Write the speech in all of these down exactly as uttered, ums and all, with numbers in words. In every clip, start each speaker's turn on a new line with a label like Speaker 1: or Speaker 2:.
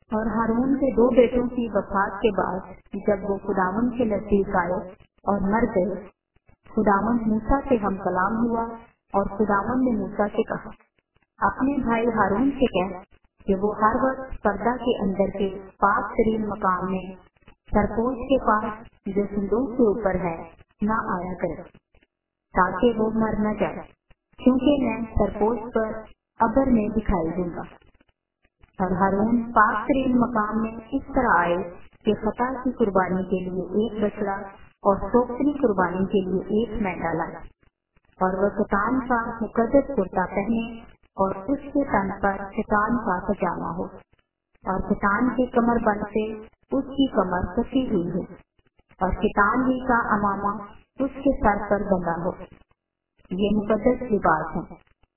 Speaker 1: اور ہارون کے دو بیٹوں کی وفات کے بعد جب وہ خداوند کے نزدیک آئے اور مر گئے، خداوند موسیٰ سے ہم کلام ہوا اور خداوند نے موسیٰ سے کہا، اپنے بھائی ہارون سے کہہ کہ وہ ہر وقت پردہ کے اندر کے پاک ترین مقام میں سرپوش کے پاس جو صندوق کے اوپر ہے نہ آیا کرے، تاکہ وہ مر نہ جائے، کیونکہ میں سرپوش پر ابر میں دکھائی دوں گا۔ اور ہارون پاک ترین مقام میں اس طرح آئے کہ خطا کی قربانی کے لیے ایک بچڑا اور سوکھنی قربانی کے لیے ایک مینڈا لایا، اور وہ کتان کا مقدس کرتا پہنے اور اس کے تن پر کتان کا پجامہ ہو، اور کتان کے کمر بند سے اس کی کمر کسی ہوئی ہو، اور کتان ہی کا امامہ اس کے سر پر بندھا ہو۔ یہ مقدس لباس ہے،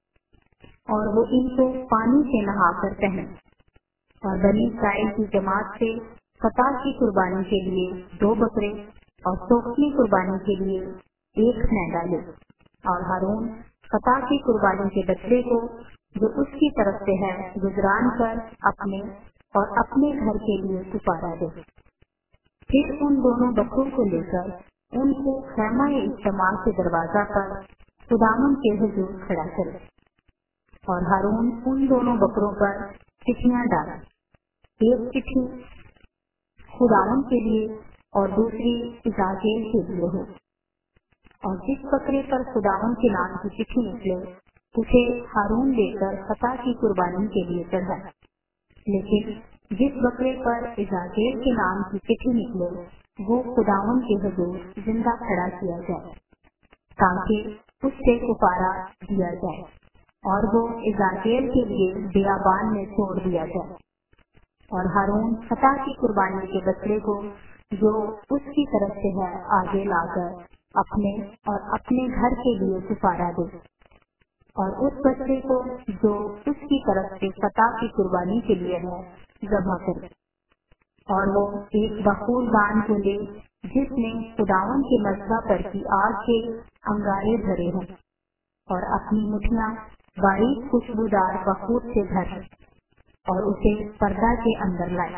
Speaker 1: اور وہ ان کو پانی سے نہا کر پہنے۔ اور بنی اسرائیل کی جماعت سے خطا کی قربانی کے لیے دو بکرے اور سوکھنی قربانی کے لیے ایک مینڈا لے، اور ہارون خطا کی قربانی کے بچڑے کو جو اس کی طرف سے ہے گزران کر اپنے اور اپنے گھر کے لیے کفارہ دے۔ پھر ان دونوں بکروں کو لے کر ان کو خیمہ اجتماع کے دروازہ پر خداوند کے حضور کھڑا کرے، اور ہارون ان دونوں بکروں پر چٹھیاں ڈالے، ایک چٹھی خداوند کے لیے اور دوسری عزازیل کے لیے ہو، اور جس بکرے پر خداوند کے نام کی چٹھی نکلے اسے ہارون لے کر خطا کی قربانی کے لیے چڑھائے، لیکن جس بکرے پر عزازیل کے نام کی چٹھی نکلے وہ خداوند کے حضور زندہ کھڑا کیا جائے، تاکہ اس سے کفارہ دیا جائے، اور وہ عزازیل کے لیے بیابان میں چھوڑ دیا جائے۔ اور ہارون خطا کی قربانی کے بچڑے کو جو اس کی طرف سے ہے آگے لا کر اپنے اور اپنے گھر کے لیے کفارہ دے، اور اس بچڑے کو جو اس کی طرف سے خطا کی قربانی کے لیے ہے ذبح کرے، اور وہ ایک بخور دان کو لے جس میں خداوند کے مذبح پر کی آگ کے انگارے بھرے ہوں، اور اپنی مٹھیاں باریک خوشبودار بخور سے بھر اور اسے پردہ کے اندر لائے،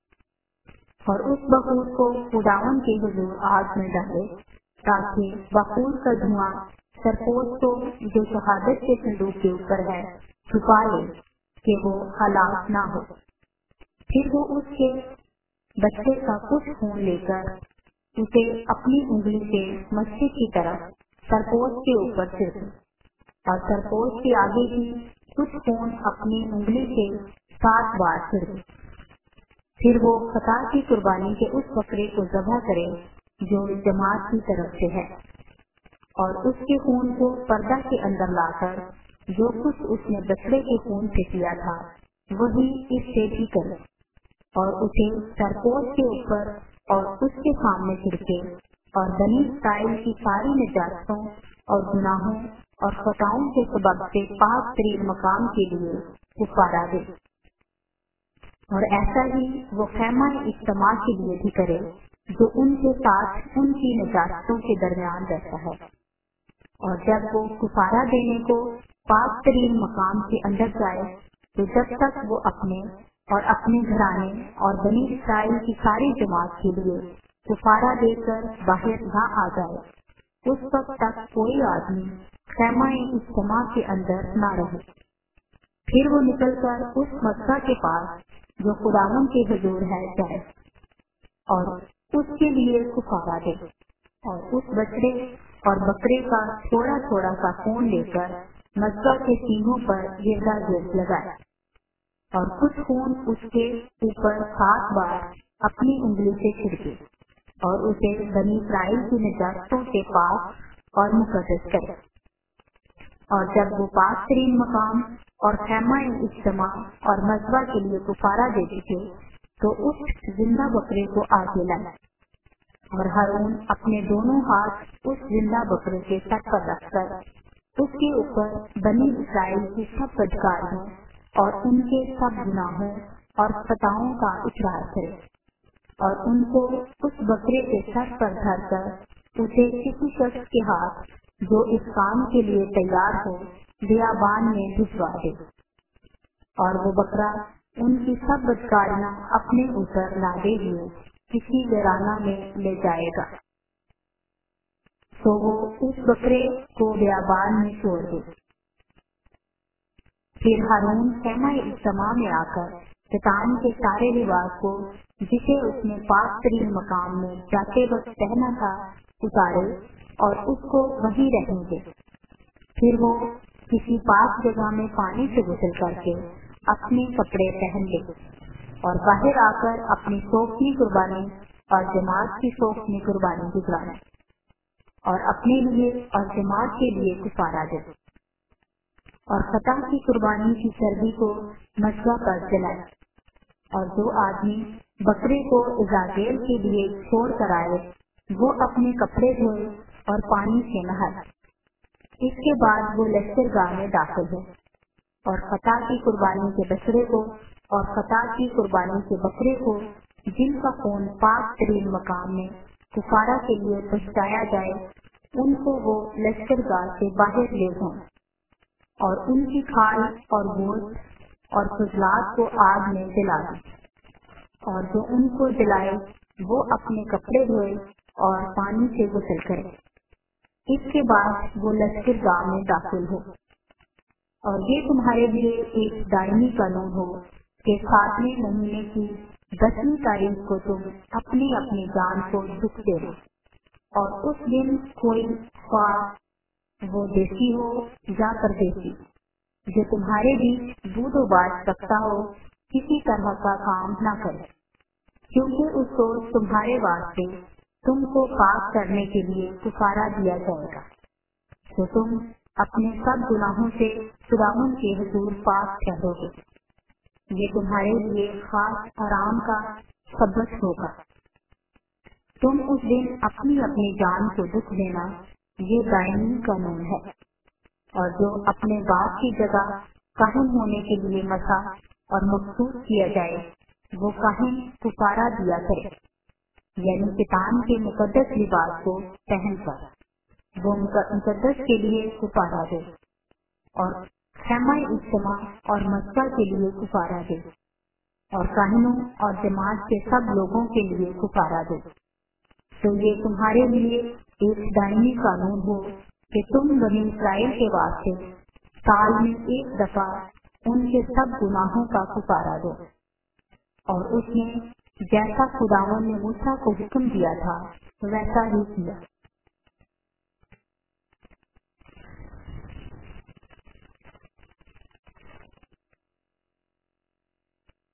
Speaker 1: اور اس بخور کو خداوند کے حضور آگ میں ڈالے، تاکہ بخور کا دھواں سرپوش کو جو شہادت کے صندوق کے اوپر ہے چھپا لے کہ وہ ہلاک نہ ہو۔ پھر وہ اس کے بچے کا کچھ خون لے کر اسے اپنی انگلی سے مشرق کی طرف سرپوش کے اوپر چھڑکے، اور سرپوش کے آگے بھی کچھ خون اپنی انگلی سے سات بار چھڑکے۔ پھر وہ خطا کی قربانی کے اس بکرے کو ذبح کرے جو جماعت کی طرف سے ہے، اور اس کے خون کو پردہ کے اندر لا کر جو کچھ اس نے بچڑے کے خون سے کیا تھا وہی اس سے بھی کرے، اور اسے سرپوش کے اوپر اور اس کے سامنے چھڑکے، اور بنی اسرائیل کی ساری نجاستوں اور گناہوں اور خطاؤں کے سبب سے پاک ترین مقام کے لیے کفارہ دے۔ اور ایسا ہی وہ خیمہ اجتماع کے لیے بھی کرے جو ان کے ساتھ ان کی نجاستوں کے درمیان رہتا ہے، اور جب وہ کفارہ دینے کو پاک ترین مقام کے اندر جائے تو جب تک وہ اپنے اور اپنے گھرانے اور بنی اسرائیل کی ساری جماعت کے لیے کفارہ دے کر باہر نہ آ جائے اس وقت تک کوئی آدمی خیمہ اجتماع کے اندر نہ رہے۔ پھر وہ نکل کر اس مذبح کے پاس جو خداوند کے حضور ہے جائے، اور اس کے لیے کفارہ دے، اور اس بچڑے اور بکرے کا تھوڑا تھوڑا سا خون لے کر مذبح کے سینگوں پر گردا گرد لگائے، اور کچھ خون اس کے اوپر سات بار اپنی انگلی سے چھڑکے، اور اسے بنی اسرائیل کی نجاستوں سے پاک اور مقدس کرے۔ اور جب وہ پاک ترین مقام اور خیمہ اجتماع اور مذبح کے لیے کفارہ دے چکے تو اس زندہ بکرے کو آگے لائے، اور ہارون اپنے دونوں ہاتھ اس زندہ بکرے کے سر پر رکھ کر اس کے اوپر بنی اسرائیل کی سب بدکاریوں اور ان کے سب گناہوں اور خطاؤں کا اقرار کرے، اور ان کو اس بکرے کے سر پر دھر کر اسے کسی شخص کے ہاتھ جو اس کام کے لیے تیار ہو بیابان میں بھجوا دے، اور وہ بکرا ان کی سب بدکاریاں اپنے اوپر لادے ہوئے کسی ویرانہ میں لے جائے گا، تو وہ اس بکرے کو بیابان میں چھوڑ دے۔ پھر ہارون خیمہ اجتماع میں آ کر شیطان کے سارے لباس کو جسے اس نے پاک ترین مقام میں جاتے وقت پہنا تھا اتارے اور اس کو وہیں رہنے دے۔ پھر وہ کسی پاک جگہ میں پانی سے غسل کر کے اپنے کپڑے پہن لے اور باہر آ کر اپنی سوکھنی قربانی اور جماعت کی سوکھنی قربانی گزارے اور اپنے لیے اور جماعت کے لیے کفارہ دے اور خطا کی قربانی کی چربی کو مسوا پر جلائے۔ اور جو آدمی بکرے کو عزازیل کے لیے چھوڑ کر آئے وہ اپنے کپڑے دھوئے اور پانی سے نہائے۔ اس کے بعد وہ لشکر گاہ میں داخل ہو اور خطا کی قربانی کے بچڑے کو اور خطا کی قربانی کے بکرے کو جن کا خون پاک ترین مقام میں کفارہ کے لیے پہنچایا جائے ان کو وہ لشکر گاہ سے باہر لے جائیں اور ان کی کھال اور گوشت اور فضلات کو آگ میں جلا دیں، اور جو ان کو جلائے وہ اپنے کپڑے دھوئے اور پانی سے غسل کرے۔ اس کے بعد وہ لشکر گاہ میں داخل ہو۔ اور یہ تمہارے لیے ایک دائمی قانون ہو کہ ساتویں مہینے کی دسویں تاریخ کو تم اپنی اپنی جان کو دکھ دے دو، اور اس دن کوئی خواہ وہ دیسی ہو یا پردیسی جو تمہارے بیچ دودھ و باز رکھتا ہو کسی طرح کا کام نہ کرے، کیونکہ اس کو تمہارے واسطے تم کو پاک کرنے کے لیے کفارہ دیا جائے گا۔ تو تم اپنے سب گناہوں سے خداوند کے حضور پاک ٹھہرو گے۔ یہ تمہارے لیے خاص آرام کا سبت ہوگا۔ تم اس دن اپنی اپنی جان کو دکھ دینا، یہ دائمی قانون ہے۔ اور جو اپنے باپ کی جگہ کاہن ہونے کے لیے مسا اور مخصوص کیا جائے وہ کاہن کفارہ دیا کرے، یعنی شیطان کے مقدس لباس کو پہن کر وہ مقدس کے لیے کفارہ دے اور خیمہ اجتماع اور مسجد کے لیے کفارہ دے اور کاہنوں اور جماعت کے سب لوگوں کے لیے کفارہ دے۔ تو یہ تمہارے لیے ایک دائمی قانون ہو کہ تم بنی اسرائیل کے واسطے سال میں ایک دفعہ ان کے سب گناہوں کا کفارہ دو۔ اور اس نے جیسا خداوند نے موسیٰ کو حکم دیا تھا ویسا ہی کیا۔